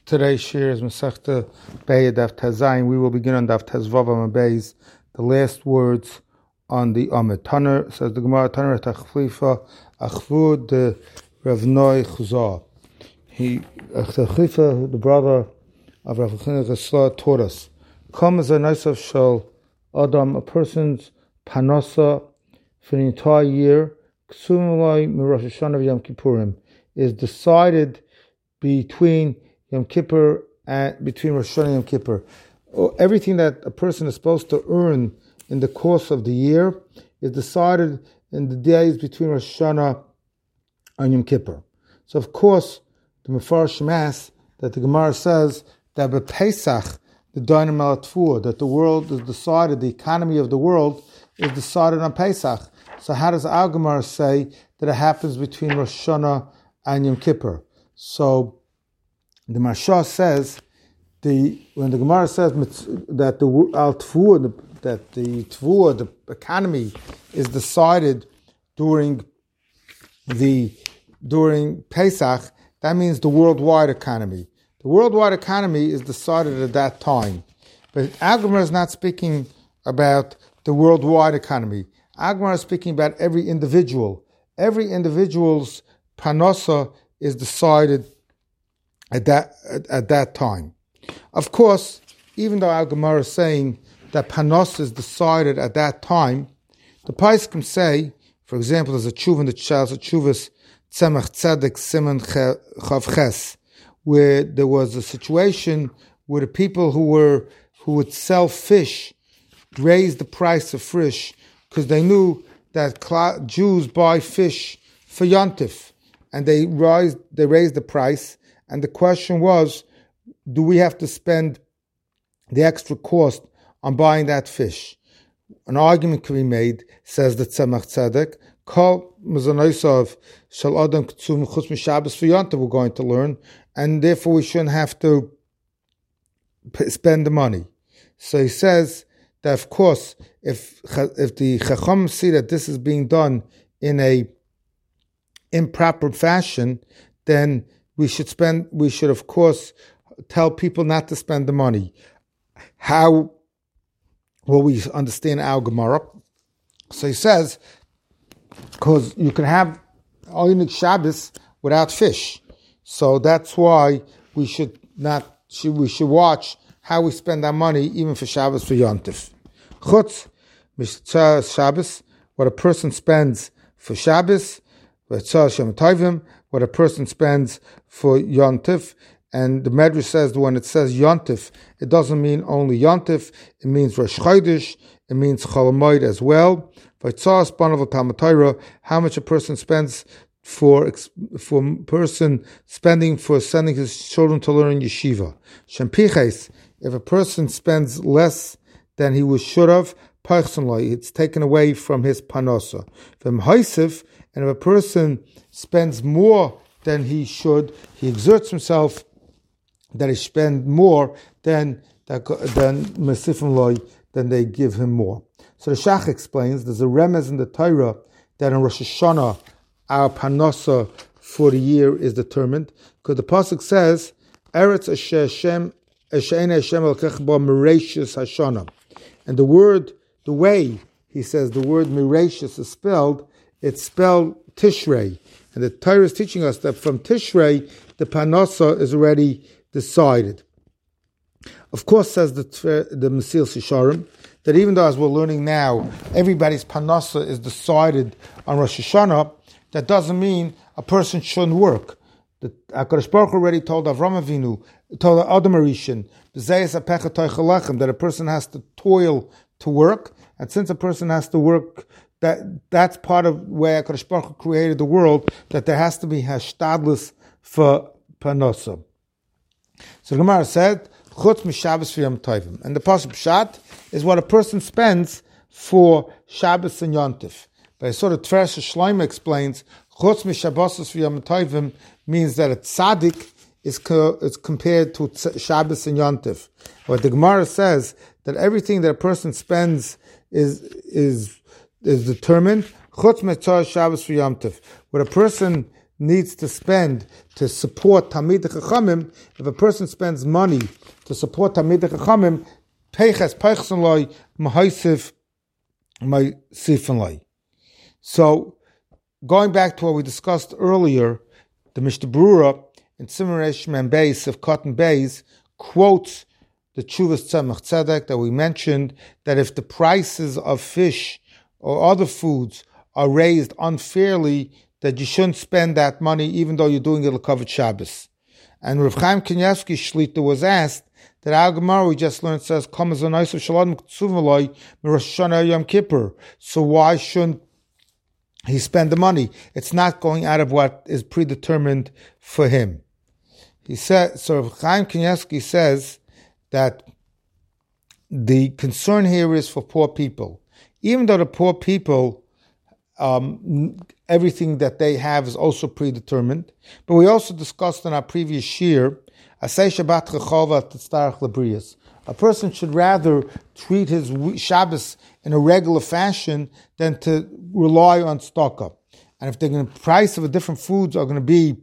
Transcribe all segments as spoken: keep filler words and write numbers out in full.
Today's shir is Masechta Beis Daf Tezayin. We will begin on Daf Tezvav Amud Beis, the last words on the Amud. Taner says the Gemara Taner Tachlifa Achvud the Rav Noi Chuzah. He Tachlifa, the brother of Rav Chizkiah Chesla, taught us. Come as a nice of shal Adam, a person's panasa for the entire year. Ksumulai Rosh Hashanah Yom Kippurim is decided between Yom Kippur and between Rosh Hashanah and Yom Kippur. Everything that a person is supposed to earn in the course of the year is decided in the days between Rosh Hashanah and Yom Kippur. So, of course, the Mefarish Mas that the Gemara says that by Pesach, the Dynam Tfuah, that the world is decided, the economy of the world is decided on Pesach. So, how does our Gemara say that it happens between Rosh Hashanah and Yom Kippur? So, the Marsha says the when the Gemara says that the al tfuah, that the tfuah, the economy, is decided during the during Pesach, that means the worldwide economy. The worldwide economy is decided at that time, but our Gemara is not speaking about the worldwide economy. Our Gemara is speaking about every individual. Every individual's panasa is decided At that at, at that time. Of course, even though our Gemara is saying that panos is decided at that time, the Paiskim say, for example, there's a tshuva in the Chaz Tshuvas Tzemach Tzedek Siman Chav Ches, where there was a situation where the people who were who would sell fish raised the price of fish because they knew that Jews buy fish for Yontif, and they raised they raised the price. And the question was, do we have to spend the extra cost on buying that fish? An argument can be made, says the Tzemach Tzedek, Kol Mezanosav Shal Adam Ktsum Chutz Mishabes for Yontif we're going to learn, and therefore we shouldn't have to spend the money. So he says that, of course, if if the Chacham see that this is being done in a improper fashion, then we should spend. We should, of course, tell people not to spend the money. How? Well, we understand our Gemara. So he says, because you can have Oynik Shabbos without fish, so that's why we should not. We should watch how we spend our money, even for Shabbos for Yontif. Chutz Mishtzah Shabbos, what a person spends for Shabbos, V'tzah Shem Tovim, what a person spends for Yontif, and the Medrash says that when it says Yontif, it doesn't mean only Yontif, it means Rosh Chodesh, it means Chol Hamoed as well. How much a person spends for for a person spending for sending his children to learn yeshiva. Shempiches, if a person spends less than he was should have, it's taken away from his panosa. From Haisif, and if a person spends more than he should, he exerts himself that he spend more than than Mesifim Loi, then they give him more. So the Shach explains there's a remez in the Torah that in Rosh Hashanah our panosa for the year is determined, because the pasuk says Eretz Asher Hashem Asher Hashem Elkech Ba Mereshis Hashana, and the word, the way he says the word Mereshis is spelled, it's spelled Tishrei. And the Torah is teaching us that from Tishrei, the Panasa is already decided. Of course, says the the Mesil Sisharim, that even though, as we're learning now, everybody's Panasa is decided on Rosh Hashanah, that doesn't mean a person shouldn't work. The HaKadosh Baruch Hu already told Avram Avinu, told Adam Arishan, that a person has to toil to work, and since a person has to work, that that's part of where HaKadosh Baruch Hu created the world, that there has to be hashtadlus for panosa. So the Gemara said, Chutz Mishabes for Yom Tovim. And the pasuk Pshat is what a person spends for Shabbos and Yontif. But sort of Tveres Shlomo explains, Chutz Mishabos for Yom Tovim means that a tzaddik is, co- is compared to Shabbos and Yontif. What the Gemara says, that everything that a person spends is is is determined. Chutz Mitzvah Shabbos for Yom Tov. What a person needs to spend to support Talmidei Chachamim, if a person spends money to support Talmidei Chachamim, Peiches Peichson Loi, Mahaisiv, Maisifan Loi. So, going back to what we discussed earlier, the Mishnah Berurah in Siman Reish Mem Beis of Cotton Beis quotes the Tshuvas Tzemach Tzedek that we mentioned, that if the prices of fish or other foods are raised unfairly, that you shouldn't spend that money even though you're doing it l'kavod Shabbos. And Rav Chaim Kanievsky Shlita was asked that our Gemara we just learned says, Yom Kippur. So why shouldn't he spend the money? It's not going out of what is predetermined for him. He said, so Rav Chaim Kanievsky says that the concern here is for poor people. Even though the poor people, um, everything that they have is also predetermined. But we also discussed in our previous year, a person should rather treat his Shabbos in a regular fashion than to rely on tzedakah. And if the price of the different foods are going to be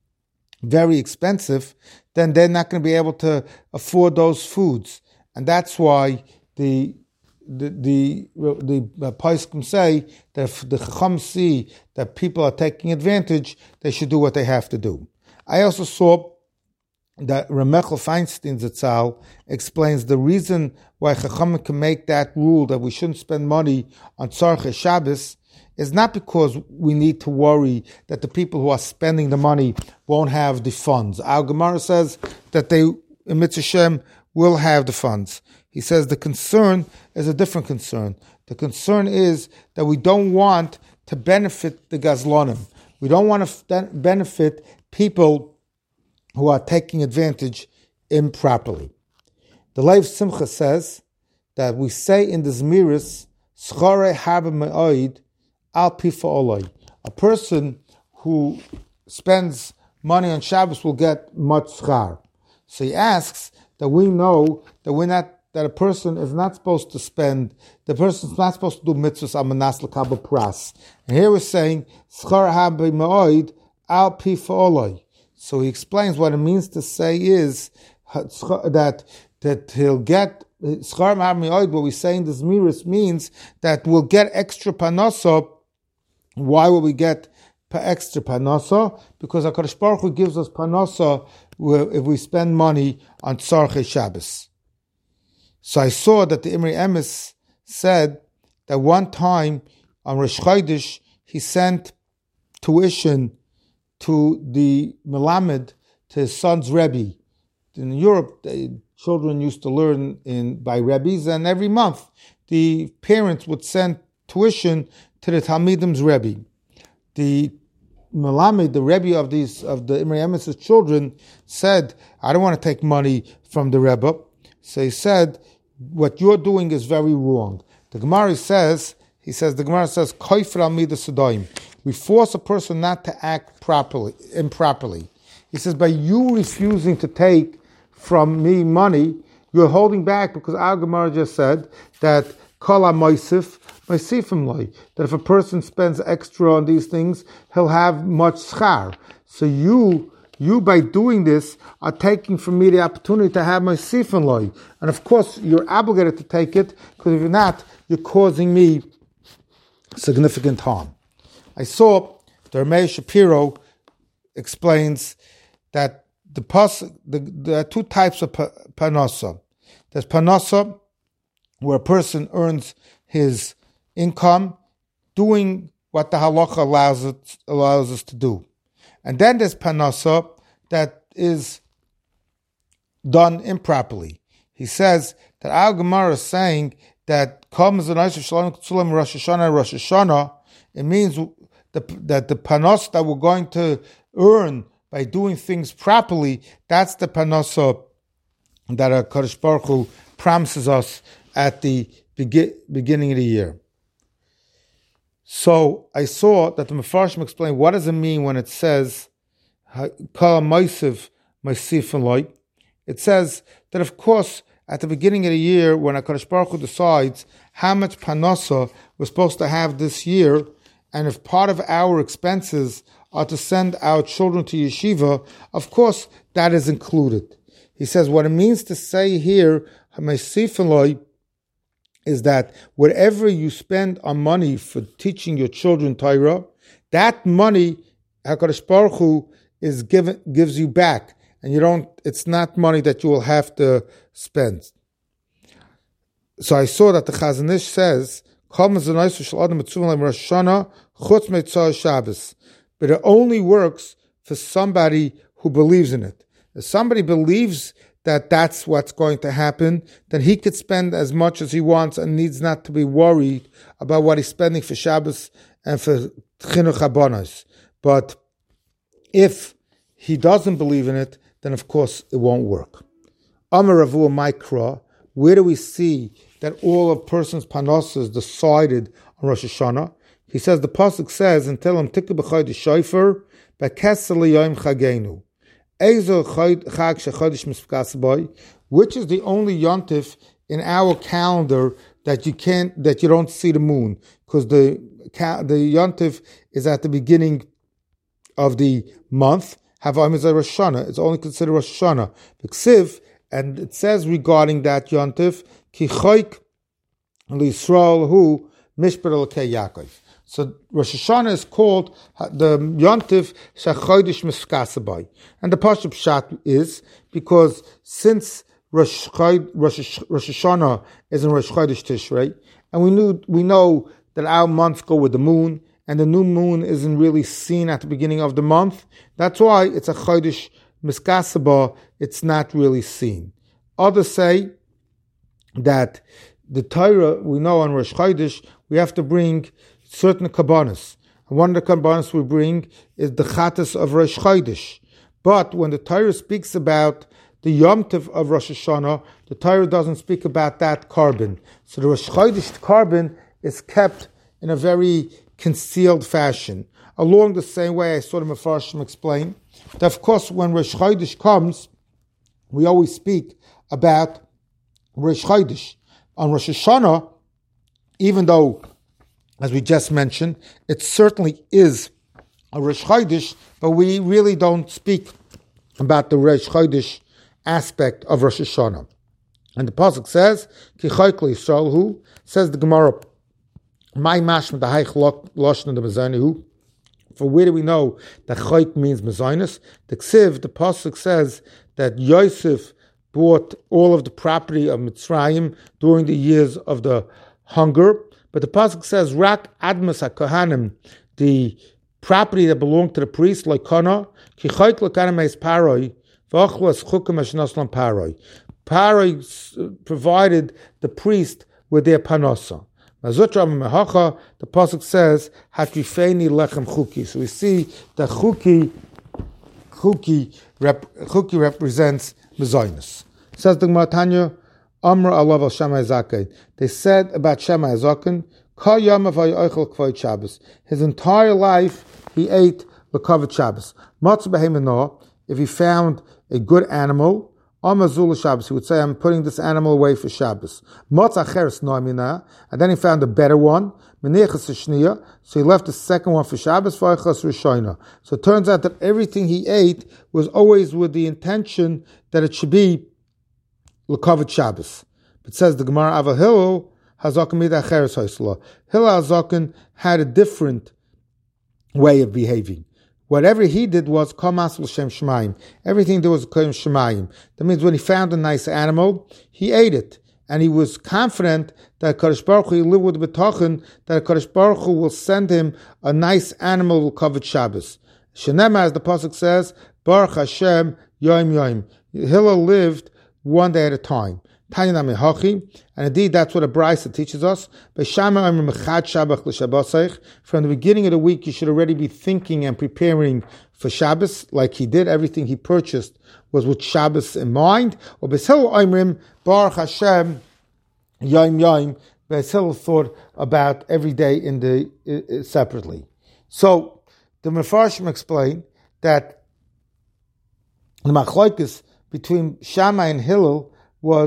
very expensive, then they're not going to be able to afford those foods. And that's why the the the the, the Poskim say that if the Chacham see that people are taking advantage, they should do what they have to do. I also saw that Ramechel Feinstein Zatzal explains the reason why Chacham can make that rule that we shouldn't spend money on Tzarchei Shabbos is not because we need to worry that the people who are spending the money won't have the funds. Our Gemara says that they, in Mitzvah Shem, will have the funds. He says the concern is a different concern. The concern is that we don't want to benefit the Gazlonim. We don't want to benefit people who are taking advantage improperly. The Leiv Simcha says that we say in the Zmiris, Schare habe me'oid al pifa oloi. A person who spends money on Shabbos will get much schar. So he asks that we know that we're not that a person is not supposed to spend, the person's not supposed to do mitzvahs al manas l'kabel pras. And here we're saying schar habe me'oid al pifa oloi. So he explains what it means to say is that that he'll get schar habe me'oid. What we say in the Zmiris means that we'll get extra panasa. Why will we get extra panasa? Because HaKadosh Baruch Hu gives us panasa if we spend money on Tzarchei Shabbos. So I saw that the Imri Emes said that one time on Rosh Chodesh he sent tuition to the Melamed, to his son's Rebbe. In Europe, the children used to learn in by Rebbes, and every month the parents would send tuition to the Talmidim's Rebbe. The Melamed, the Rebbe of these of the Imri Emes's children, said, "I don't want to take money from the Rebbe." So he said, "What you're doing is very wrong." The Gemara says, he says, the Gemara says, "Koifer al midas sadaim." We force a person not to act properly, improperly. He says, by you refusing to take from me money, you're holding back, because our Gemara just said that kol ha-moisif moisifim loi, that if a person spends extra on these things, he'll have much schar. So you, you by doing this, are taking from me the opportunity to have moisifim loi. And of course, you're obligated to take it, because if you're not, you're causing me significant harm. I saw the Rameh Shapiro explains that the, pos, the there are two types of panasa. There's panasa where a person earns his income doing what the halacha allows it, allows us to do, and then there's panasa that is done improperly. He says that our Gemara is saying that comes the nice of Shalom Kutzulam Rosh Hashanah Rosh Hashanah. It means the, that the panos that we're going to earn by doing things properly, that's the panos that HaKadosh Baruch Hu promises us at the begin, beginning of the year. So I saw that the Mefarshim explained what does it mean when it says Kol Moisiv Moisifin Loi. It says that of course at the beginning of the year when HaKadosh Baruch Hu decides how much panasa we're supposed to have this year, and if part of our expenses are to send our children to yeshiva, of course that is included. He says what it means to say here, is that whatever you spend on money for teaching your children Torah, that money HaKadosh Baruch Hu is given gives you back, and you don't. It's not money that you will have to spend. So I saw that the Chazon Ish says, but it only works for somebody who believes in it. If somebody believes that that's what's going to happen, then he could spend as much as he wants and needs not to be worried about what he's spending for Shabbos and for Chinuch Habanos. But if he doesn't believe in it, then of course it won't work. Amar Ravu Mikra, where do we see that all a person's panos is decided on Rosh Hashanah? He says, the pasuk says, until him tikku b'chodesh shofar, b'kesel liyom chagenu. Ezo chag shechodesh miskas boy, which is the only yontif in our calendar that you can't, that you don't see the moon, because the the yontif is at the beginning of the month. Havayim is a Rosh Hashanah. It's only considered Rosh Hashanah. B'ksiv, and it says regarding that yontif, ki choik l'Yisrael hu mishpat elokei Yaakov. So Rosh Hashanah is called the Yontif Shachodesh Miskasabay. And the Pashup Pshat is because since Rosh, Rosh, Rosh Hashanah is in Rosh Chodesh Tishrei, and we knew we know that our months go with the moon, and the new moon isn't really seen at the beginning of the month. That's why it's a Chodesh Miskasabah, it's not really seen. Others say that the Torah, we know on Rosh Chodesh, we have to bring certain kabbanas. And one of the kabbanas we bring is the Chattas of Rosh Chodesh. But when the Torah speaks about the Yom Tov of Rosh Hashanah, the Torah doesn't speak about that carbon. So the Rosh Chodesh carbon is kept in a very concealed fashion. Along the same way I saw the Mefarshim explain, that of course when Rosh Chodesh comes, we always speak about Rosh Chodesh. On Rosh Hashanah, even though, as we just mentioned, it certainly is a Rosh Chodesh, but we really don't speak about the Rosh Chodesh aspect of Rosh Hashanah. And the pasuk says, "Ki chayk l'Yisrael hu," says the Gemara, "My mashma the haich loshna the mezayne hu." For where do we know that chayk means mezaynis? The ksiv, the pasuk says that Yosef bought all of the property of Mitzrayim during the years of the hunger. But the pasuk says, "Rak admas hakohanim," the property that belonged to the priest, like Kana, ki chayk l'kanim eis paroi, v'achlas chukim ashnaslam paroi. Paroi provided the priest with their panosa. Mazutra mehacha, the pasuk says, "Hatrifeni lechem chuki." So we see that chuki, chuki, rep, chuki represents mezaynis. Says the Gemara Tanya, Amr Allah al Shammai Zaken. They said about Shammai Zaken, Ka yom avay oichel kvoid Shabbos. His entire life he ate lekavod Shabbos. Matz behemena, if he found a good animal, Amazul Shabbos, he would say, I'm putting this animal away for Shabbos. Matz acheres noamina, and then he found a better one, menechas shniya, so he left the second one for Shabbos, v'aychas rishoina. So it turns out that everything he ate was always with the intention that it should be lekavod Shabbos. It says the Gemara Ava Hillel Hazaken mida acheres haisla. Hillel Hazaken had a different way of behaving. Whatever he did was kamas l'shem shemaim. Everything there was l'shem shemaim. That means when he found a nice animal, he ate it, and he was confident that Kadosh Baruch Hu, he lived with the b'tachin that Kadosh Baruch Hu will send him a nice animal lekavod Shabbos. Shenema, as the pasuk says, Baruch Hashem yom yom. Hillel lived one day at a time. And indeed, that's what a Brisa teaches us. From the beginning of the week, you should already be thinking and preparing for Shabbos, like he did. Everything he purchased was with Shabbos in mind. Or Baruch Hashem Yom Yom. Beis Hillel thought about every day in the uh, separately. So the Mefarshim explain that the machlokes between Shammai and Hillel was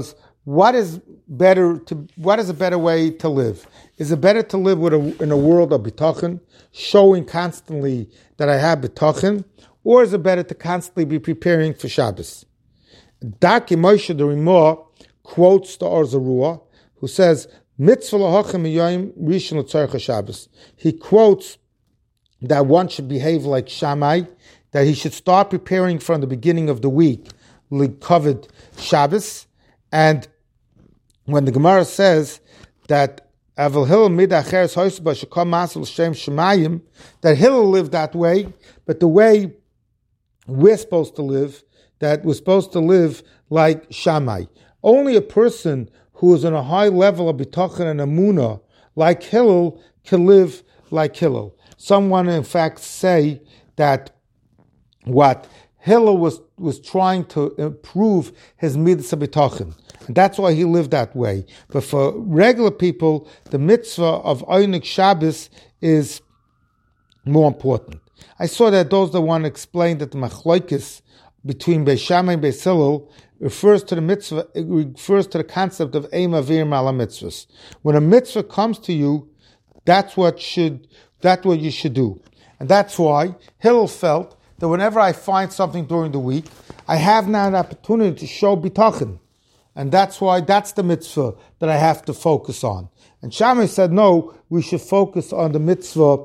what is better to what is a better way to live? Is it better to live with a, in a world of bitachon, showing constantly that I have bitachon, or is it better to constantly be preparing for Shabbos? Daki Moshe the Rimah quotes the Or Zarua, who says, Mitzvah lahachem miyayim rishon l'tzarech Shabbos. He quotes that one should behave like Shammai, that he should start preparing from the beginning of the week, covered Shabbos. And when the Gemara says that Aval Hillel midacheres hoisba shekam masel shem shemayim, that Hillel lived that way, but the way we're supposed to live, that we're supposed to live like Shammai. Only a person who is on a high level of bitachon and emunah, like Hillel, can live like Hillel. Someone, in fact, say that what Hillel was, was trying to improve his mitzvah bitachon, and that's why he lived that way. But for regular people, the mitzvah of Einik Shabbos is more important. I saw that those that want to explain that the machlokes between Beis Shammai and Beis Hillel refers to the mitzvah, it refers to the concept of Eim Avir Mala mitzvahs. When a mitzvah comes to you, that's what should that's what you should do. And that's why Hillel felt that whenever I find something during the week, I have now an opportunity to show bitachon. And that's why that's the mitzvah that I have to focus on. And Shammai said, no, we should focus on the mitzvah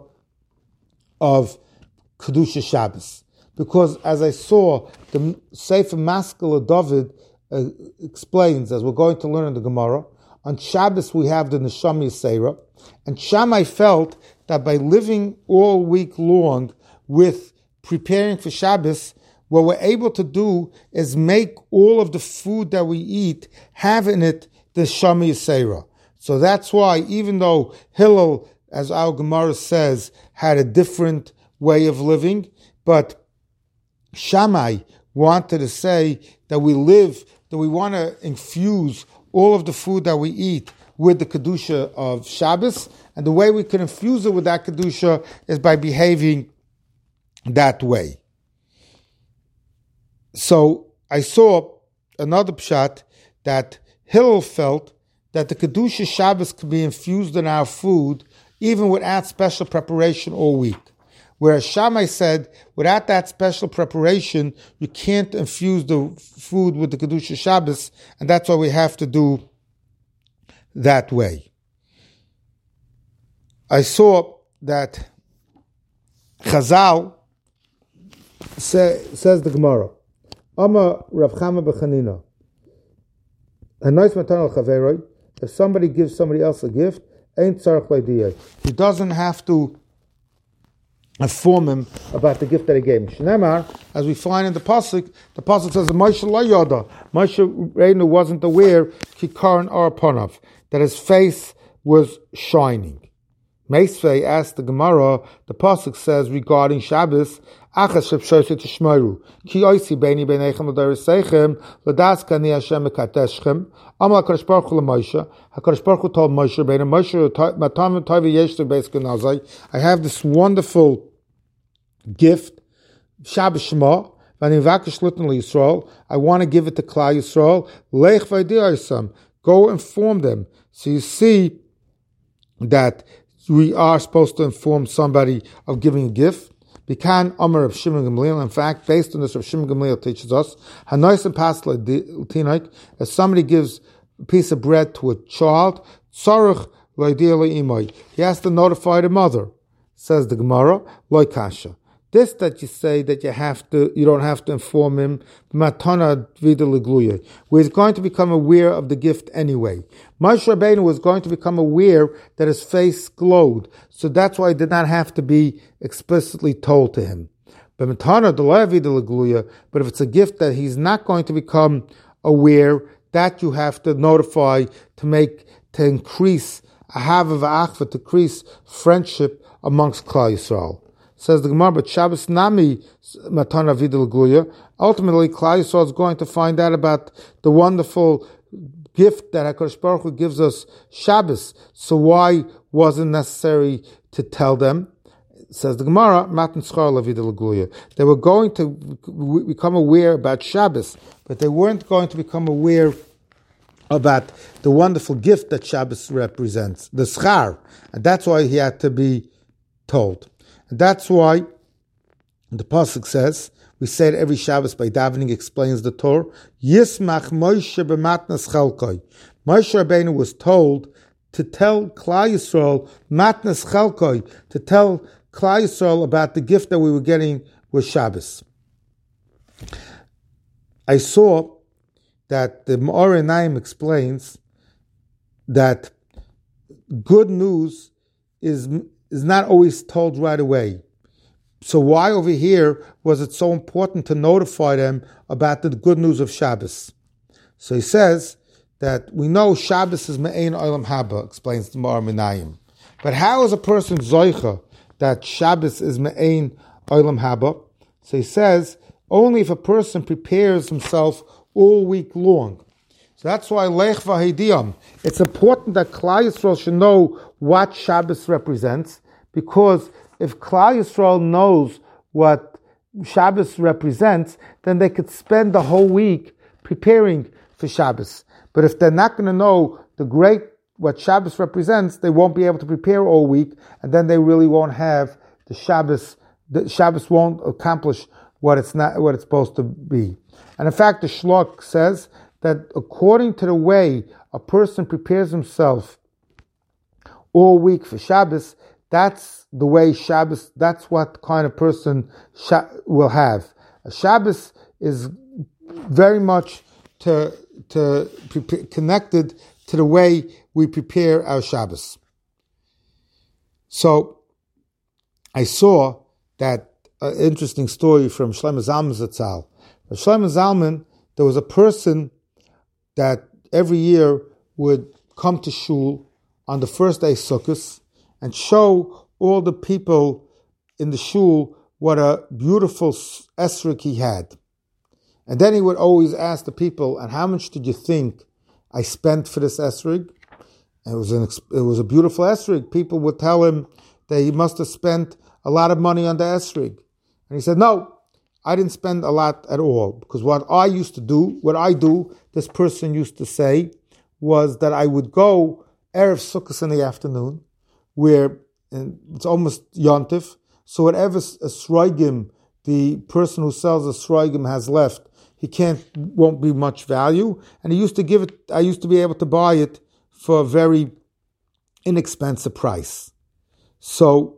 of Kedusha Shabbos. Because as I saw, the Sefer Maskil David uh, explains, as we're going to learn in the Gemara, on Shabbos we have the Neshama Yisera, and Shammai felt that by living all week long with preparing for Shabbos, what we're able to do is make all of the food that we eat have in it the Neshama Yisera. So that's why, even though Hillel, as our Gemara says, had a different way of living, but Shammai wanted to say that we live, that we want to infuse all of the food that we eat with the Kedusha of Shabbos, and the way we can infuse it with that Kedusha is by behaving that way. So I saw another pshat that Hillel felt that the Kedusha Shabbos could be infused in our food even without special preparation all week. Whereas Shammai said, without that special preparation, you can't infuse the food with the Kedusha Shabbos, and that's why we have to do that way. I saw that Chazal say, says the Gemara, Ama Rav Chama b'Chanina, Hanais matan al chaveroi, if somebody gives somebody else a gift, ain't tzarich leidiyah. He doesn't have to inform him about the gift that he gave him. Shnemar, as we find in the pasuk, the pasuk says, Moshe lo yada. Moshe Rabbeinu wasn't aware, kikaron or ponav, that his face was shining. Meisvei asked the Gemara, the pasuk says regarding Shabbos, Achas shebshoset tishmaru, ki oisi beini beinechem l'darisechem, l'das kani Hashem mekateschem, Amal HaKadosh Baruch Hu l'Moshe, HaKadosh Baruch Hu told Moshe Rabbeinu, Moshe matam toivi yesh beis genazai, I have this wonderful gift, Shabbos Shema, v'ani vakesh liten l'Yisrael, I want to give it to Klal Yisrael, lech v'ydi'osam, go inform them. So you see that we are supposed to inform somebody of giving a gift. Bikan Omer of Shimon Gamliel. In fact, based on this, Rav Shimon Gamliel teaches us, Hanois and Pasla Tinaik, as somebody gives a piece of bread to a child, Tzarech Loidia Imoy. He has to notify the mother. Says the Gemara, Loi Kasha. This that you say that you have to, you don't have to inform him, matana vida legluya, where he's going to become aware of the gift anyway. Moshe Rabbeinu was going to become aware that his face glowed, so that's why it did not have to be explicitly told to him. But matana delay vida legluya, but if it's a gift that he's not going to become aware, that you have to notify to make, to increase ahava v'achva, to increase friendship amongst Klal Yisrael. Says the Gemara, but Shabbos Nami Matana Vidal Guya. Ultimately, Klal Yisrael is going to find out about the wonderful gift that HaKadosh Baruch Hu gives us Shabbos. So why wasn't necessary to tell them? Says the Gemara, Matan Schar Vidal Guya. They were going to become aware about Shabbos, but they weren't going to become aware about the wonderful gift that Shabbos represents, the schar. And that's why he had to be told. And that's why the Pasuk says, we say it every Shabbos by davening, explains the Torah, Yismach Moshe b'matnas chelkoi. Moshe Rabbeinu was told to tell Klal Yisrael, matnas chelkoi, to tell Klal Yisrael about the gift that we were getting with Shabbos. I saw that the Me'or Einayim explains that good news is, is not always told right away. So why over here was it so important to notify them about the good news of Shabbos? So he says that we know Shabbos is Me'ein Olam Haba, explains the Me'or Einayim. But how is a person zoicha that Shabbos is Me'ein Olam Haba? So he says, only if a person prepares himself all week long. So that's why Lech V'Hidiyam. It's important that Klal Yisrael should know what Shabbos represents, because if Klal Yisrael knows what Shabbos represents, then they could spend the whole week preparing for Shabbos. But if they're not going to know the great what Shabbos represents, they won't be able to prepare all week, and then they really won't have the Shabbos. The Shabbos won't accomplish what it's not, what it's supposed to be. And in fact, the Shlok says that according to the way a person prepares himself all week for Shabbos, that's the way Shabbos, that's what kind of person Sha- will have. A Shabbos is very much to, to pre- connected to the way we prepare our Shabbos. So, I saw that an interesting story from Shlomo Zalman Zatzal. For Shlomo Zalman, there was a person that every year would come to shul on the first day Sukkot and show all the people in the shul what a beautiful esrog he had. And then he would always ask the people, and how much did you think I spent for this esrog? It was an, it was a beautiful esrog. People would tell him that he must have spent a lot of money on the esrog. And he said, no, I didn't spend a lot at all. Because what I used to do, what I do, this person used to say, was that I would go Erev Sukkot in the afternoon, where it's almost Yontif, so whatever esrogim the person who sells a esrogim has left, he can't, won't be much value. And he used to give it, I used to be able to buy it for a very inexpensive price. So,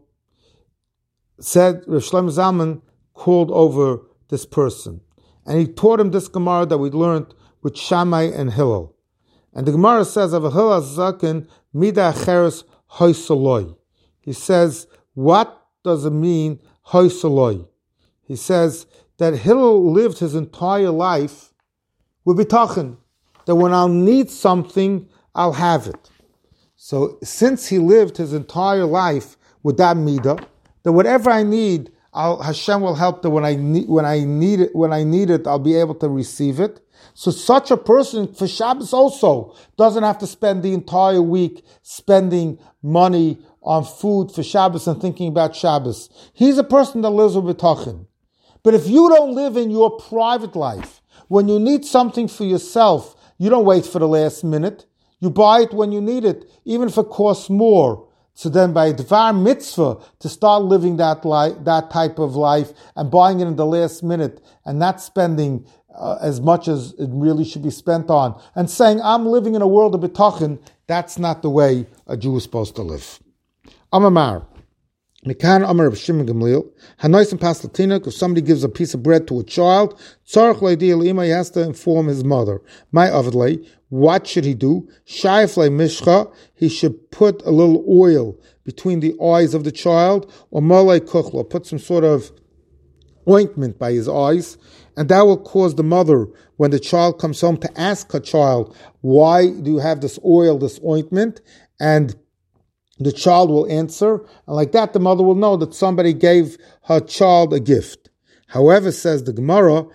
said Rav Shlomo Zalman called over this person, and he taught him this Gemara that we learned with Shammai and Hillel. And the Gemara says, "Av Hillel zaken mida acheres hoysaloi." He says, what does it mean hoysaloi? He says that Hillel lived his entire life with bitachon, that when I'll need something, I'll have it. So since he lived his entire life with that midah, that whatever I need, I'll, Hashem will help that when I need, when I need it, when I need it, I'll be able to receive it. So such a person for Shabbos also doesn't have to spend the entire week spending money on food for Shabbos and thinking about Shabbos. He's a person that lives with bitachon. But if you don't live in your private life, when you need something for yourself, you don't wait for the last minute. You buy it when you need it, even if it costs more. So then by Dvar Mitzvah, to start living that life, that type of life, and buying it in the last minute, and not spending uh, as much as it really should be spent on, and saying, I'm living in a world of bitachon, that's not the way a Jew is supposed to live. Amamar. Mekan Amar of Shimon Gamliel, Hanois and Paslatinuk, if somebody gives a piece of bread to a child, Tzarech Le'di L'ima, he has to inform his mother. My Avadlei, what should he do? Shayef Le Mishcha, he should put a little oil between the eyes of the child, or Malei Kuchla, put some sort of ointment by his eyes, and that will cause the mother, when the child comes home, to ask her child, why do you have this oil, this ointment? And the child will answer, and like that the mother will know that somebody gave her child a gift. However, says the Gemara,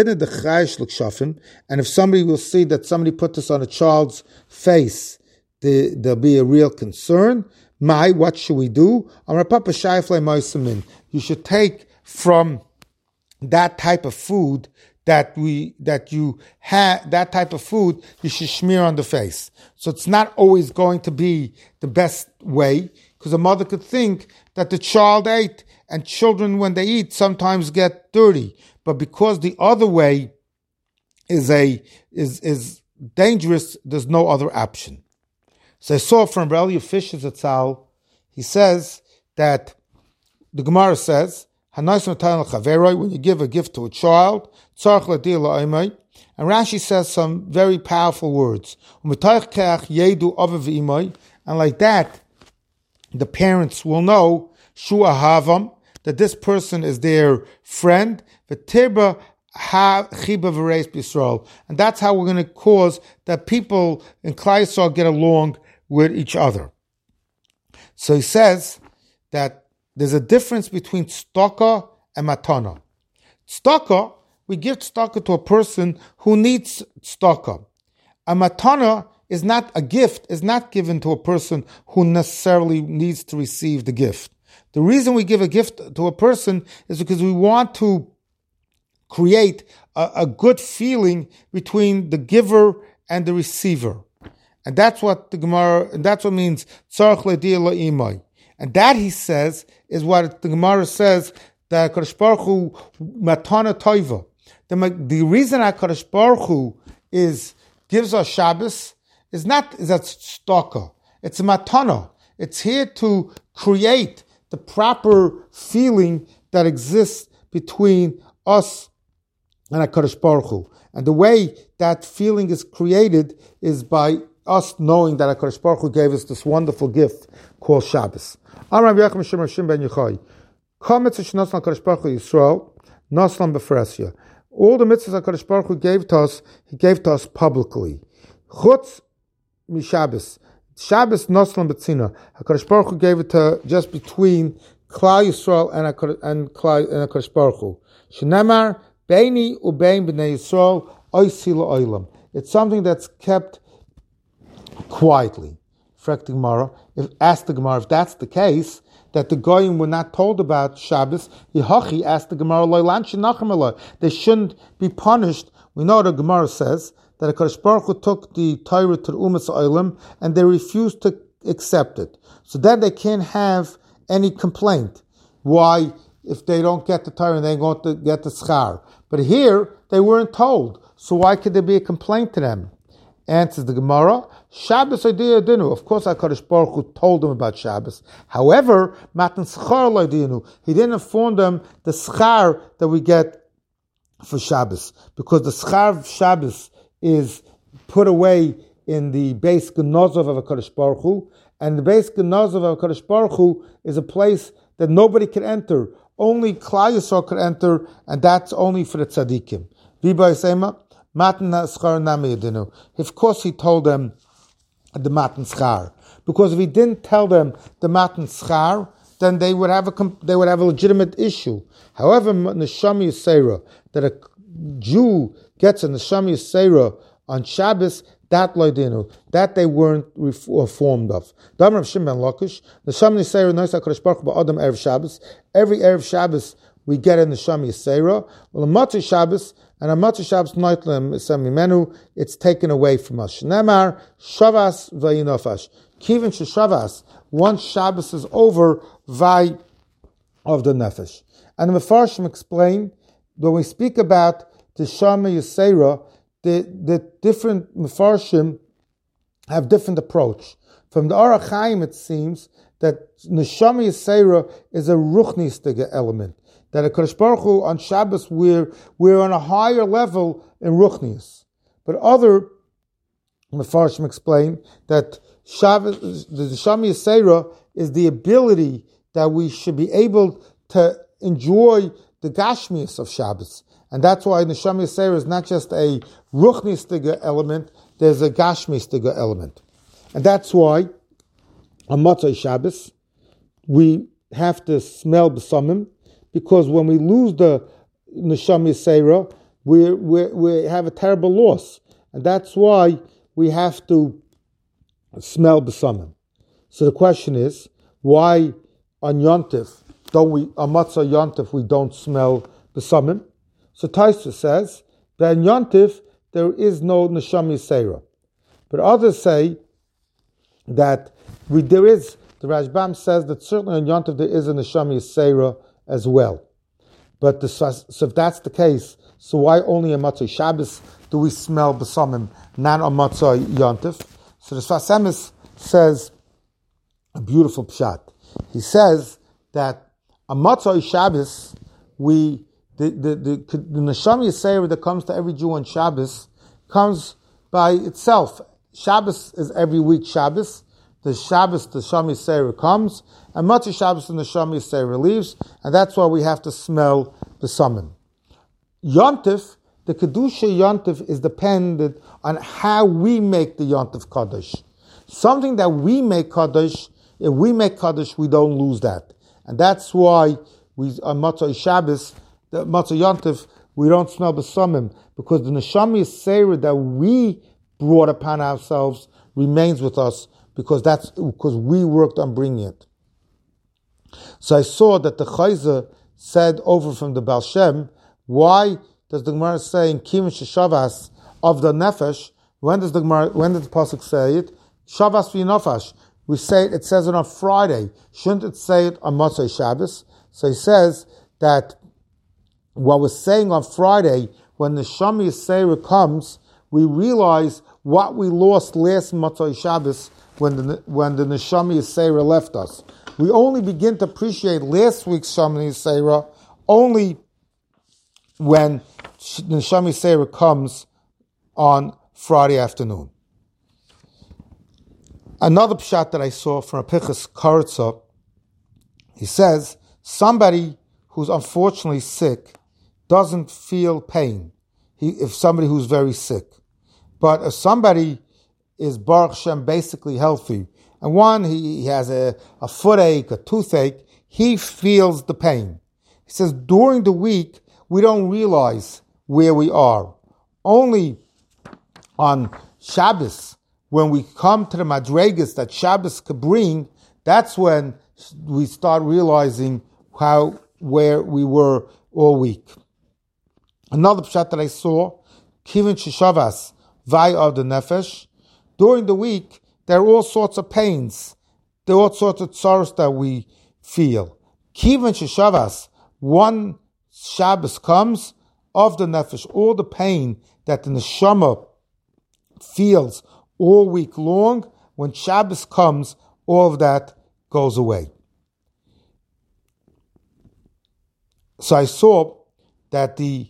and if somebody will see that somebody put this on a child's face, the, there'll be a real concern. My, what should we do? You should take from that type of food that we that you have that type of food you should smear on the face. So it's not always going to be the best way, because a mother could think that the child ate, and children when they eat sometimes get dirty. But because the other way is a is is dangerous, there's no other option. So I saw from Rabbi Fisher Zatzal, he says that the Gemara says, when you give a gift to a child, and Rashi says some very powerful words. And like that, the parents will know that this person is their friend. And that's how we're going to cause that people in Klal Yisrael get along with each other. So he says that there's a difference between tzedakah and matana. Tzedakah, we give tzedakah to a person who needs tzedakah. A matana is not a gift, is not given to a person who necessarily needs to receive the gift. The reason we give a gift to a person is because we want to create a, a good feeling between the giver and the receiver. And that's what the Gemara, and that's what means tzarich le'dir la'imai. And that, he says, is what the Gemara says, that HaKadosh Baruch Hu matana toiva. The, the reason HaKadosh Baruch Hu is, gives us Shabbos is not, is that tzedakah. It's a matana. It's here to create the proper feeling that exists between us and HaKadosh Baruch Hu. And the way that feeling is created is by us knowing that HaKadosh Baruch Hu gave us this wonderful gift called Shabbos. All the mitzvahs HaKadosh Baruch Hu gave to us, He gave to us publicly. Chutz mi Shabbos. Shabbos noslan betzina. HaKadosh Baruch Hu gave it to just between Klal Yisrael and HaKadosh Baruch Hu. Shenemar beini ubein b'nei Yisrael oisi la'olam. It's something that's kept quietly. If asked the Gemara, if that's the case, that the Goyim were not told about Shabbos, Yehachi asked the Gemara, they shouldn't be punished. We know the Gemara says that HaKadosh Baruch Hu took the Torah to the Umas Olam and they refused to accept it. So then they can't have any complaint. Why? If they don't get the Torah, they're going to get the schar. But here, they weren't told. So why could there be a complaint to them? Answers the Gemara, Shabbos idea dinu. Of course, HaKadosh Baruch Hu told them about Shabbos. However, matan schar lo'idinu. He didn't inform them the schar that we get for Shabbos, because the schar of Shabbos is put away in the Beis Genozov of HaKadosh Baruch Hu, and the Beis Genozov of HaKadosh Baruch Hu is a place that nobody can enter. Only Klal Yisrael could enter, and that's only for the tzaddikim. Viba Yisema. Of course, he told them the matan schar, because if he didn't tell them the matan schar, then they would have a they would have a legitimate issue. However, neshama yisera, that a Jew gets a neshama yisera on Shabbos, that loydinu, that they weren't informed of. Damar of Shimon Lakish, neshama yisera noisa HaKadosh Baruch Hu ba'adam erev Shabbos. Every erev Shabbos we get a neshama yisera. Well, a matzah Shabbos. And a matzah Shabbos noitlim samimenu, it's taken away from us. Shnemar Shavas vayinofash. Kivin sheshavas. Once Shabbos is over, vay of the nefesh. And the Mefarshim explain, when we speak about the Shama Yisera, the, the different Mefarshim have different approach. From the Orach Chaim, it seems that Neshama Yisera is a ruchnistige element. That a HaKadosh Baruch Hu on Shabbos we're we're on a higher level in Ruchnius. But other Mefarshim explain that Shabbos, the Neshama Yisera is the ability that we should be able to enjoy the Gashmius of Shabbos. And that's why Neshama Yisera is not just a Ruchnius element, there's a Gashmius element. And that's why on Motzei Shabbos we have to smell B'samim, because when we lose the Neshama Yisera, we we we have a terrible loss, and that's why we have to smell B'samim. So the question is, why on Yontif don't we on Matzah Yontif we don't smell B'samim? So Taisa says that in Yontif there is no Neshama Yisera. But others say that we there is, the Rashbam says that certainly on Yontif there is a Neshama Yisera as well. But the, so if that's the case, so why only on Motzei Shabbos do we smell B'samim, not on Motzei Yontif? So the Sfas Emes says a beautiful pshat. He says that on Motzei Shabbos, we the the the, the Neshama Yisera that comes to every Jew on Shabbos comes by itself. Shabbos is every week Shabbos. The Shabbos, the Neshama Yisera comes, and Motzei Shabbos the Neshama Yisera leaves, and that's why we have to smell the summon. Yontif, the Kedusha Yontif is dependent on how we make the Yontif Kaddish. Something that we make Kaddish, if we make Kaddish, we don't lose that. And that's why we on Motzei Shabbos, the Motzei Yontif, we don't smell the summon, because the Neshama Yisera that we brought upon ourselves remains with us, because that's because we worked on bringing it. So I saw that the Chayzer said over from the Baal Shem, why does the Gemara say in Kivin Shavas of the Nefesh? When does the Gemara, when does the pasuk say it? Shavas v'Nefesh. We say it, it says it on Friday. Shouldn't it say it on Motzei Shabbos? So he says that what we're saying on Friday, when the Neshama Yisera comes, we realize what we lost last Motzei Shabbos when the when the Neshama Yisera left us. We only begin to appreciate last week's Neshama Yisera only when the Neshama Yisera comes on Friday afternoon. Another pshat that I saw from a Pichas Karitza, he says, somebody who's unfortunately sick doesn't feel pain. He, if somebody who's very sick. But if somebody is Baruch Shem basically healthy, and one, he, he has a, a footache, a toothache, he feels the pain. He says, during the week, we don't realize where we are. Only on Shabbos, when we come to the Madregas that Shabbos could bring, that's when we start realizing how, where we were all week. Another pshat that I saw, Kivin Shavas, Vai of the Nefesh. During the week, there are all sorts of pains. There are all sorts of sorrows that we feel. Kivin Shavas, one Shabbos comes of the Nefesh, all the pain that the Neshama feels all week long, when Shabbos comes, all of that goes away. So I saw that the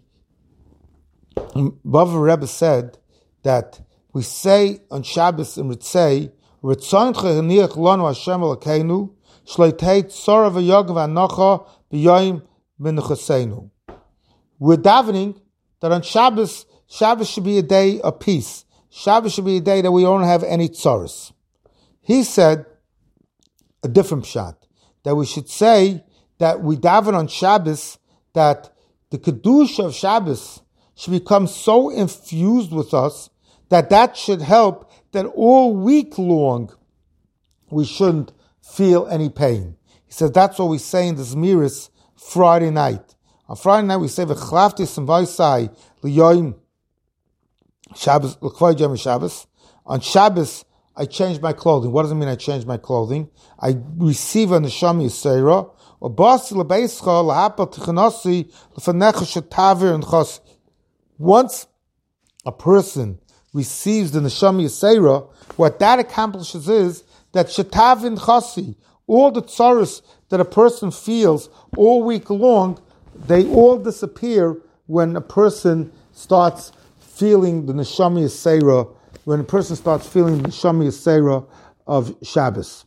Bava Rebbe said that we say on Shabbos in Ritzei, Ritzoncha heniach lanu Hashem Elokeinu, shleitei tzara v'yog v'anocha b'yoyim menuchaseinu. We're davening that on Shabbos, Shabbos should be a day of peace. Shabbos should be a day that we don't have any tzaras. He said a different pshat, that we should say that we daven on Shabbos, that the Kedusha of Shabbos should become so infused with us that that should help that all week long we shouldn't feel any pain. He says that's what we say in the Zmiris Friday night. On Friday night we say v'chlaftis and v'isai l'yoyim Shabbos l'kvay yom Shabbos. On Shabbos I change my clothing. What does it mean I change my clothing? I receive a neshama yisera or basi lebeischa lahapel tichanasi l'fanecha shetavir and chasi. Once a person receives the neshama yisera, what that accomplishes is that shetavin chasi, all the tzaros that a person feels all week long, they all disappear when a person starts feeling the neshama yisera, when a person starts feeling the neshama yisera of Shabbos.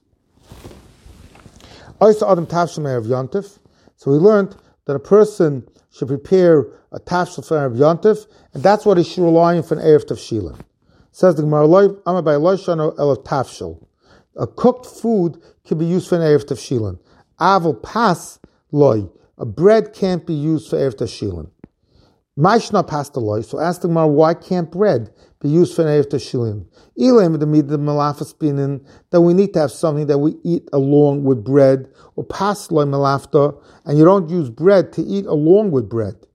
Also, Adam Tavshel of Yontif. So we learned that a person should prepare a tafshel for Erev Yontif, and that's what he should rely on for an Erev Tavshilin. Says the Gemara, "Amar by Loishano el tafshel." A cooked food can be used for an Erev Tavshilin. Aval pas loy. A bread can't be used for Erev Tavshilin. Maishna pas the loy. So ask the Gemara, why can't bread be used for an Erev Tavshilin? Elam the mid the malafas binin, that we need to have something that we eat along with bread, or pas loy malafta, and you don't use bread to eat along with bread.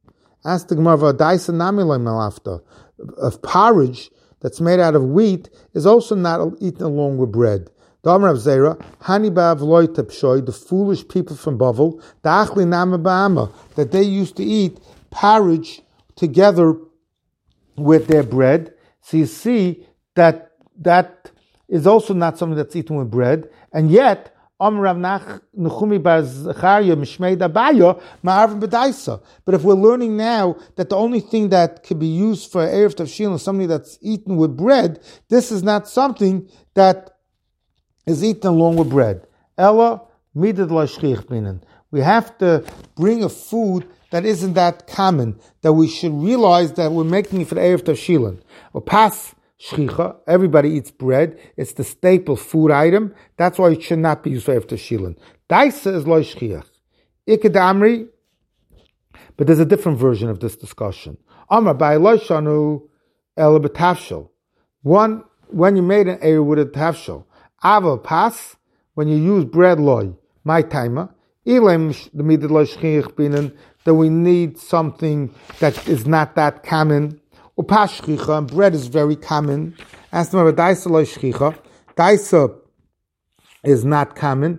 Ask the Gemara, daisa namilay malafta. Of porridge that's made out of wheat is also not eaten along with bread. The Amar of Zera, Hani ba'avloi tepshoi, the foolish people from Bavel, the achli nama ba'ama, that they used to eat porridge together with their bread. So you see that that is also not something that's eaten with bread, and yet Amar Rav Nechumi bar Zechariah Mishmei Dabaya Ma'arvin B'daisa. But if we're learning now that the only thing that can be used for Erev Tavshilin is something that's eaten with bread, this is not something that is eaten along with bread. Ella midad la'shchich binen. We have to bring a food that isn't that common, that we should realize that we're making it for the Erev Tavshilin. Or pas shchicha, everybody eats bread. It's the staple food item. That's why it should not be used for Erev Tavshilin. Daisa is lo shchiach. Iked amri, but there's a different version of this discussion. Amar by lo shanu el b'tavshel. One, when you made an Erev with a tavshel. Ava pas, when you use bread loy, my timer. Ilem the midad lo shchiach binen, that we need something that is not that common. Upas shchicha, and bread is very common. Ask them about daisa lo shchicha. Daisa is not common.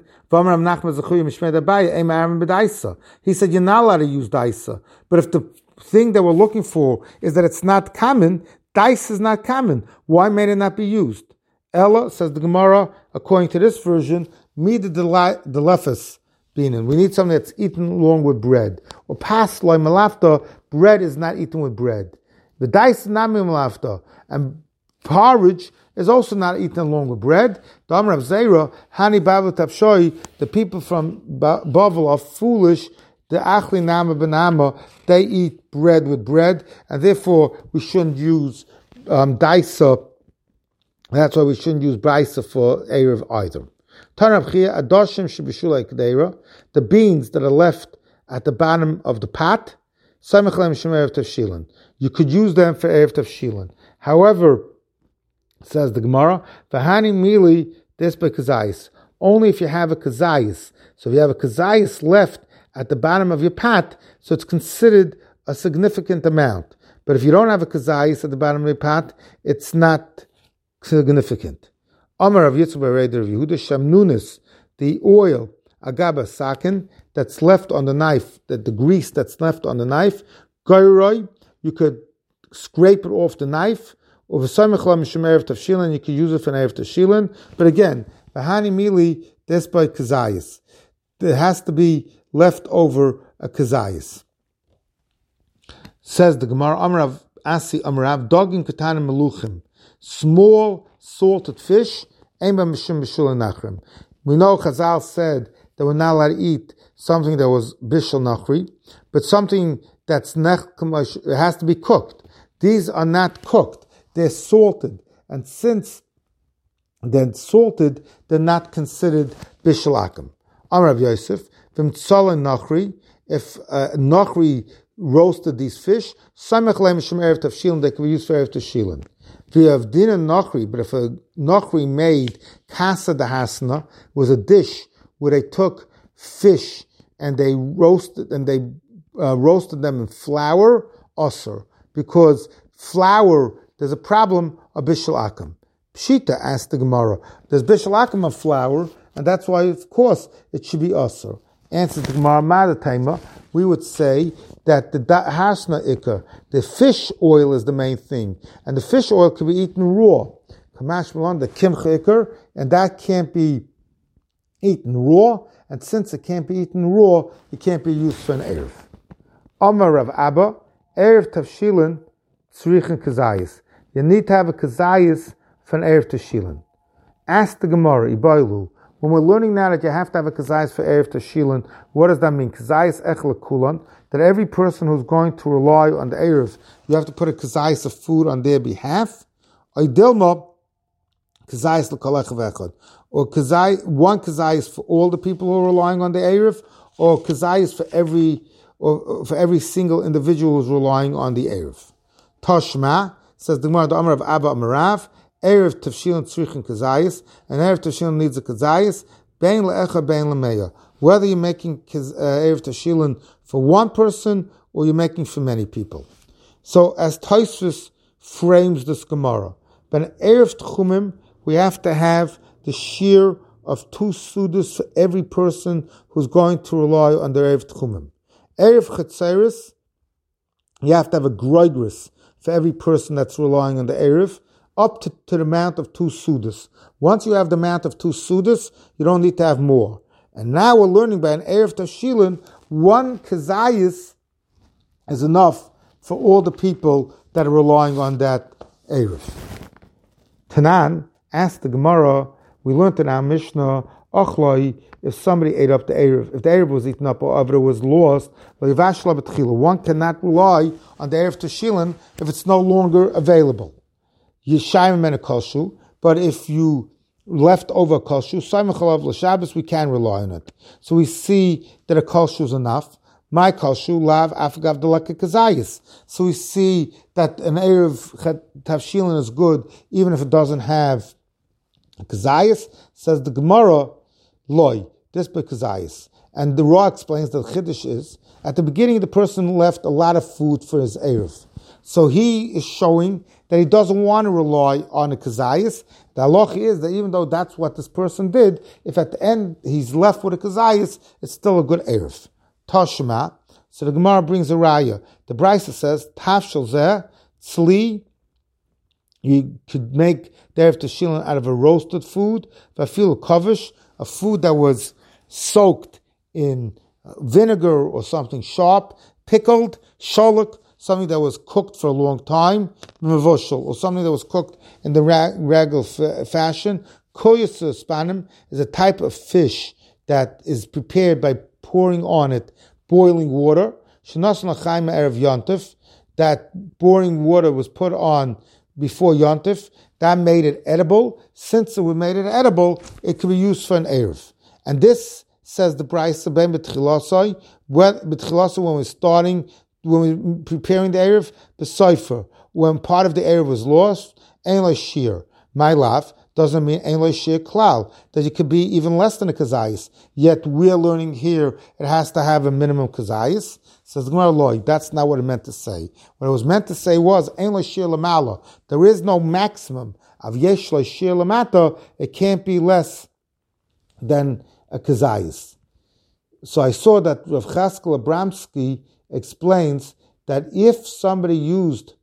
He said, you're not allowed to use daisa. But if the thing that we're looking for is that it's not common, daisa is not common. Why may it not be used? Ella, says the Gemara, according to this version, mida delefes binin. We need something that's eaten along with bread. Or pas loy malafta, bread is not eaten with bread. The daisa nami malafta, and porridge is also not eaten along with bread. The Amar of Zera, Hani Bavel Tapshoi, the people from Bavel are foolish. The Achli Nama Benama, they eat bread with bread, and therefore we shouldn't use um, daisa. That's why we shouldn't use brisa for Erev either. Tanavchia, Adoshim Shibishulai Kedera, the beans that are left at the bottom of the pot, Samichlem Shem Erev Tavshilin. You could use them for Erev Tavshilin. However, says the Gemara, Vahani Mili, this by Kazayis. Only if you have a Kazayis. So if you have a Kazayis left at the bottom of your pot, so it's considered a significant amount. But if you don't have a Kazayis at the bottom of your pot, it's not significant. Amar of Yitzchak Reder of Yehuda Shamnunis, the oil, Agaba Sakin, that's left on the knife, that the grease that's left on the knife, Goyroi, you could scrape it off the knife, or v'samichlom mishum erev tavshilin, you could use it for an erev tavshilin. But again, v'hani mili despite kazayis, there has to be left over a kazayis. Says the Gemara, Amrav Asi Amrav, dogim katanim meluchim, small salted fish, ema mishum b'shul nachrim. We know Chazal said that we're not allowed to eat something that was bishul nachri, but something that's nech, it has to be cooked. These are not cooked. They're salted, and since they're salted, they're not considered bishul akum. Amar Rav Yosef, from tzolin nachri, if uh, nachri roasted these fish, samech leim shem erev tavshilin, they can be used for erev tavshilin. If you have dinner nachri, but if a nachri made kasa dahasna, was a dish where they took fish and they roasted and they uh, roasted them in flour, osir, because flour, there's a problem of bishul akum. Pshita asked the Gemara, there's bishul akum of flour, and that's why, of course, it should be osir. Answers the Gemara, Madatema, we would say that the hasna ikar, the fish oil is the main thing, and the fish oil can be eaten raw. Kamash Milan, the kimcha ikar, and that can't be eaten raw, and since it can't be eaten raw, it can't be used for an erev. Amar Rav Abba, erev tavshilin tzrichin kazayis. You need to have a kazayis for an erev tavshilin. Ask the Gemara, Ibailu, when we're learning now that you have to have a kazayis for erev tavshilin, what does that mean? Kazayis echel kulan, that every person who's going to rely on the erev, you have to put a kazayis of food on their behalf. Oidilma, kazayis l'kolech v'echad, or kazayis, one kazayis for all the people who are relying on the erev, or kazayis for every, or for every single individual who's relying on the erev. Toshma, says the Gemara, the Amar of Abba Amarav, erev tavshilin tzrichin kazayis, and erev tavshilin needs a kazayis, bein le'echa bein le'meya. Whether you're making uh, erev tavshilin for one person or you're making for many people. So as Tosfos frames this Gemara, but an Erev Tchumim, we have to have the shear of two sudas for every person who's going to rely on the Erev Tchumim. Erev Chetzeres, you have to have a groigris for every person that's relying on the Erev, up to, to the amount of two sudas. Once you have the amount of two sudas, you don't need to have more. And now we're learning by an Erev Tashilin, one kazayis is enough for all the people that are relying on that Erev. Tanan asked the Gemara, we learned in our Mishnah, Ochloi, if somebody ate up the Erev, if the Erev was eaten up or if it was lost, one cannot rely on the Erev Tashilin if it's no longer available. Yishayim and a kolshu, but if you left over a kolshu, Simon Chalav l'Shabbos, we can rely on it. So we see that a kolshu is enough. My kolshu lav afagav deleka kazayis. So we see that an Erev Tavshilin is good even if it doesn't have kazayis. Says the Gemara, loy, this by kazayis. And the Ra explains that Chiddush is, at the beginning the person left a lot of food for his Erev. So he is showing that he doesn't want to rely on a kazayis. The halach is that even though that's what this person did, if at the end he's left with a kazayis, it's still a good Erev. Tashma. So the Gemara brings a raya. The Brisa says, Tafshel zeh, tzli, you could make the Erev Tashilin out of a roasted food, vafil kavish, a food that was soaked in vinegar or something sharp, pickled, sholok, something that was cooked for a long time, mevoshel, or something that was cooked in the regular f- fashion. Koyasa spanim is a type of fish that is prepared by pouring on it boiling water. Shenas l'chaim erev yontif, that boiling water was put on before yontif. That made it edible. Since it made it edible, it could be used for an erev. And this, says the Brisa, ben b'tchilasai, when we're starting, when we're preparing the erev, the cipher, when part of the erev was lost, ein lo shir. My laugh doesn't mean ein lo shir klal, that it could be even less than a kazayis. Yet we're learning here it has to have a minimum kazayis. Says the Gemara Loi, that's not what it meant to say. What it was meant to say was ein lo shir lamala. There is no maximum of yesh lo shir lamata. It can't be less than a kazayis. So I saw that Rav Chaskel Abramsky explains that if somebody used,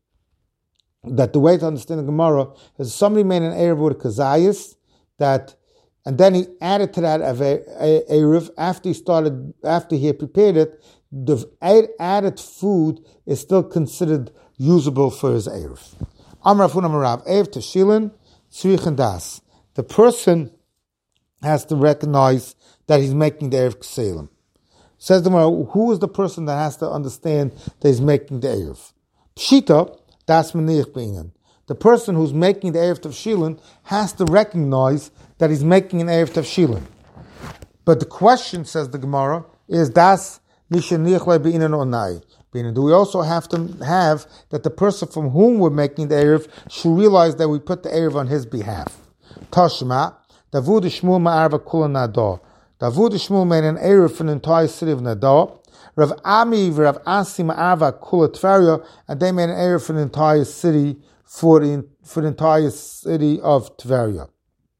that the way to understand the Gemara is somebody made an Erev with a kazayis, that, and then he added to that Erev after he started, after he had prepared it, the added food is still considered usable for his Erev. Amar Afun Amarav, Erev Tashilin, Tzrich and Das. The person has to recognize that he's making the Erev Kselim. Says the Gemara, who is the person that has to understand that he's making the Erev? Pshita, das menich beinen. The person who's making the Erev Tavshilin has to recognize that he's making an Erev Tavshilin. But the question, says the Gemara, is das mishenich le beinen onai. Do we also have to have that the person from whom we're making the Erev should realize that we put the Erev on his behalf? Tashma, Davud Shmuel ma'arva kula nadah. Davud Shmuel made an Erev for the entire city of Nadah. Rav Ami Rav Asi ma'arva kula Tveria, and they made an Erev for the entire city for the for the entire city of Tveria.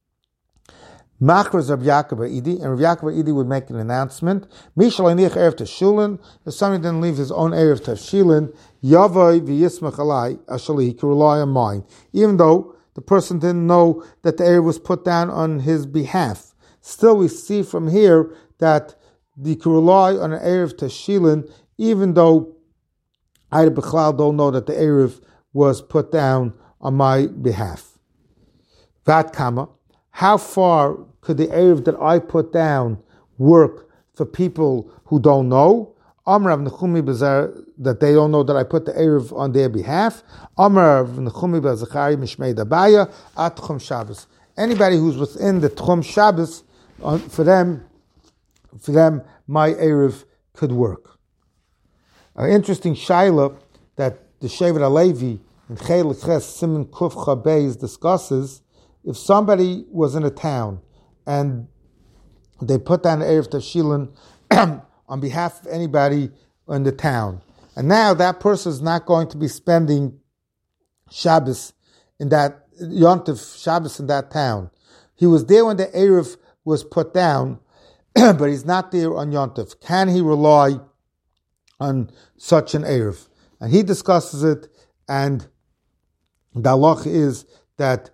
Machras Rav Yaakov Idi, and Rav Yaakov Idi would make an announcement. Mishal Einich Erev Tashilin, if somebody didn't leave his own Erev Tashilin, Yavai v'yismach alai, actually he can rely on mine, even though the person didn't know that the Erev was put down on his behalf. Still, we see from here that you can rely on an Erev Tashilin, even though I B'chlal don't know that the Erev was put down on my behalf. Vat Kama, how far could the Erev that I put down work for people who don't know? Amar of Nechumi Bazar, that they don't know that I put the Erev on their behalf. Amar of Nechumi Bazachari Mishmei Dabaya at Tchum Shabbos. Anybody who's within the Tchum Shabbos, for them, for them, my Erev could work. An interesting shaila that the Shevet HaLevi in Chelik Ches Siman Kuf Chabeis discusses: if somebody was in a town and they put down the Erev Tashilin on behalf of anybody in the town, And now that person is not going to be spending Shabbos in that, Yontif Shabbos in that town. He was there when the Erev was put down, but he's not there on Yontif. Can he rely on such an Erev? And he discusses it, and the halach is that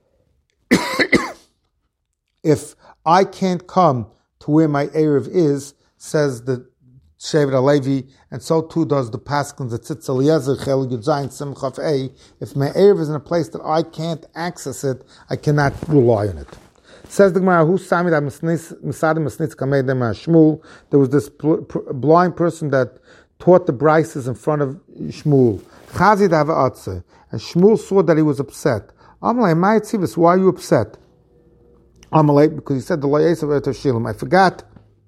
if I can't come to where my Erev is, says the Shevet HaLevi, and so too does the Paschal the Tzitz Eliezer Chel Yud Zayin Simchaf A. If my Erev is in a place that I can't access it, I cannot rely on it. Says the Gemara, who Sami that Misad Misnitz Kamei Dem Shmuel. There was this blind person that taught the brises in front of Shmuel. Chazid Hava Atze, and Shmuel saw that he was upset. Amalei, my Tzivus, why are you upset? Amalei, because he said the Layes of Shilim. I forgot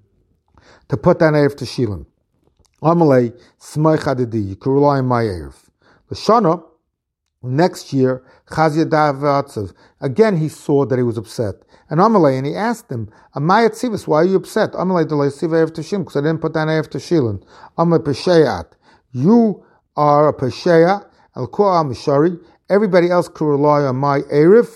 to put that Erev to Shilim. Amalei, Smoich Adidi, you can rely on my Erev. L'shana, next year, Chazid Hava Atze, again he saw that he was upset. And Amalei, and he asked him, Amaya Tzivus, why are you upset? Amalei, the Layes of Erev to Shilim, because I didn't put that Erev to Shilim. Amalei, Pesheat, you are a Pesheya, Al-Ku'a Mishari, everybody else can rely on my Erev,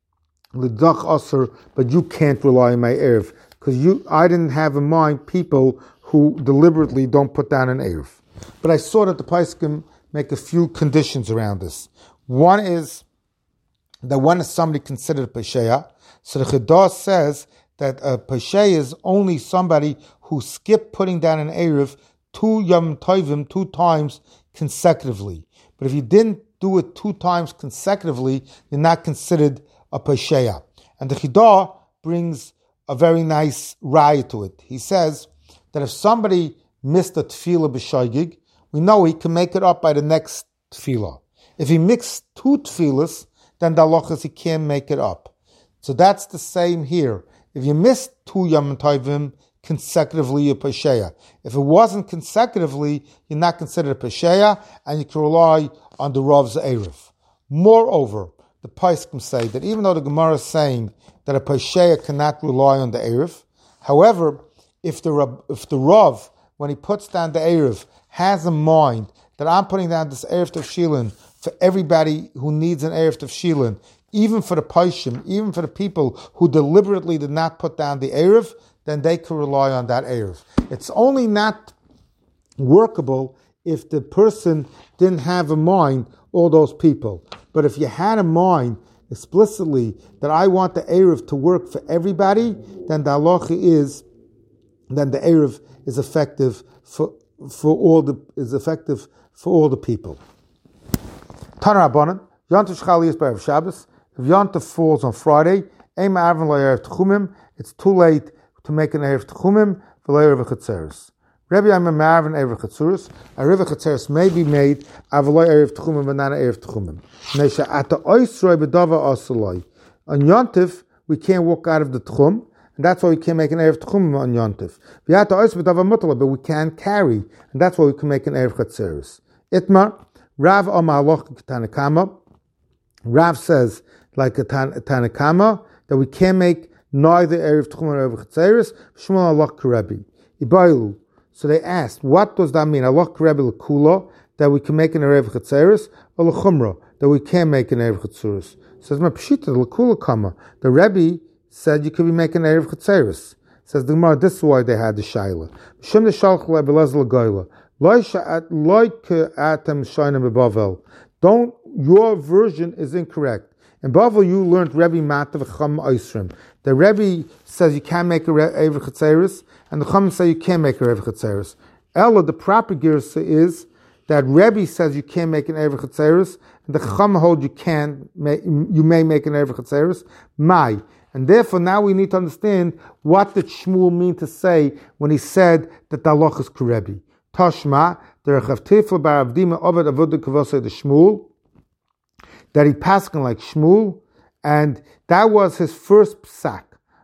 L'dach Asr, but you can't rely on my Erev, because you, I didn't have in mind people who deliberately don't put down an Erev. But I saw that the Paiskim make a few conditions around this. One is that when is somebody considered a Pesheya, so the Chedah says that a Pesheya is only somebody who skipped putting down an Erev two Yom Tovim, two times consecutively. But if you didn't do it two times consecutively, you're not considered a Pesheya. And the Chedah brings a very nice raya to it. He says that if somebody missed a tefillah b'shaygig, we know he can make it up by the next tefillah. If he mixed two tefillahs, then the halach is he can't make it up. So that's the same here. If you missed two Yom Tovim consecutively, you're Pesheya. If it wasn't consecutively, you're not considered a Pesheya, and you can rely on the Rav's Erev. Moreover, the Paiskim say that even though the Gemara is saying that a Pesheya cannot rely on the Erev, however, if the Rav, if the Rav, when he puts down the Erev, has in mind that I'm putting down this Erev Tefshilin for everybody who needs an Erev Tefshilin, even for the Paishim, even for the people who deliberately did not put down the Erev, then they can rely on that Erev. It's only not workable if the person didn't have in mind all those people. But if you had in mind explicitly that I want the Erev to work for everybody, then the halacha is, then the Erev is effective for for all the is effective for all the people. Tana Rabbanan, Yontif Shchali is by Shabbos. If Yontif falls on Friday, Eima Avon Lo Erev Tchumim, it's too late to make an Erev Tchumim for Erev Chetzeres. Rabbi Yamim Ma'avin Erev Chetzeres, a Erev Chetzeres may be made Avaloi Erev Tchumim but not Erev Tchumim. Nesha Ata Oisroi Bedava Asaloi. On Yontif, we can't walk out of the Tchum, and that's why we can't make an Erev Tchumim on Yontif. V'yata Oisroi Bedava Mutala, but we can't carry, and that's why we can make an Erev Chetzeres. Itmar, Rav Amar Aloch Tanakama. Rav says, like a Tanakama, that we can't make neither Erev Tchum or Erev Chetzeres. Shmuel Aloch Karebi. Ibailu. So they asked, what does that mean? Aloch Karebi L'Kula, that we can make an Erev Chetzeres, or L'Chumra, that we can't make an Erev Chetzeres. Says my Pshita L'Kula Kama. The Rebbe said you could be making an Erev Chetzeres. Says the Gemara, this is why they had the Shaila. Shem the Shalch Le'Belez L'Goyla. Don't, your version is incorrect. In Bavel, you learned Rebbe Matav Cham Oisrim. The Rebbe says you can't make a Erev Chetzeres, and the Chum say you can't make a Erev Chetzeres. Ella, the proper Girsa is that Rebbe says you can't make an Erev Chetzeres, and the Chum hold you can, you may make an Erev Chetzeres. Mai. And therefore, now we need to understand what did Shmuel mean to say when he said that the halach is Karebi. Tashma, the Rechav Tifel Bar Avdima Ovid Avodah Kavosei the Shmuel, that he passed like Shmuel, and that was his first psak.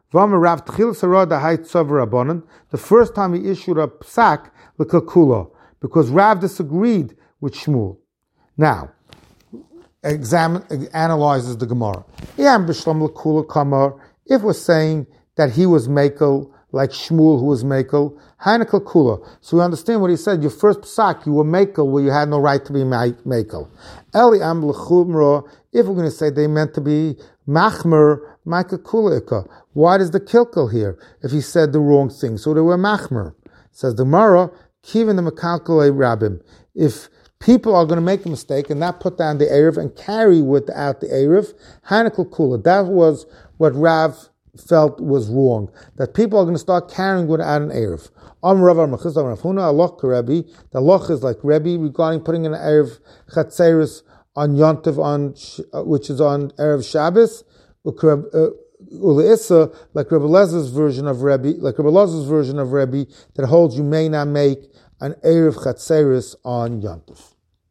The first time he issued a psak, l'kalkula, because Rav disagreed with Shmuel. Now, examine, analyzes the Gemara. If we're saying that he was Mekel like Shmuel, who was Mekel, Hanukkah Kula. So we understand what he said. Your first psak, you were Mekel, where you had no right to be Mekel. Eli Am L'chumra, if we're going to say they meant to be Machmer, Maika Kula. Why does the kilkel here if he said the wrong thing? So they were Machmer. Says the Gemara, Kivin the Mekalkale Rabbim. If people are going to make a mistake and not put down the Erev and carry without the Erev, Hanukkah Kula. That was what Rav felt was wrong. That people are going to start carrying without an Erev. Am Rav Armachis, Am Rav Huna, Allah Rebbe. The loch is like Rebbe regarding putting an Erev Chatzeris on Yontiv, on which is on Erev Shabbos. Uleissa, like Rebbe Lezer's version of Rebbe, like Rebbe Lezer's version of Rebbe, that holds you may not make an Erev Chatzeris on Yontif.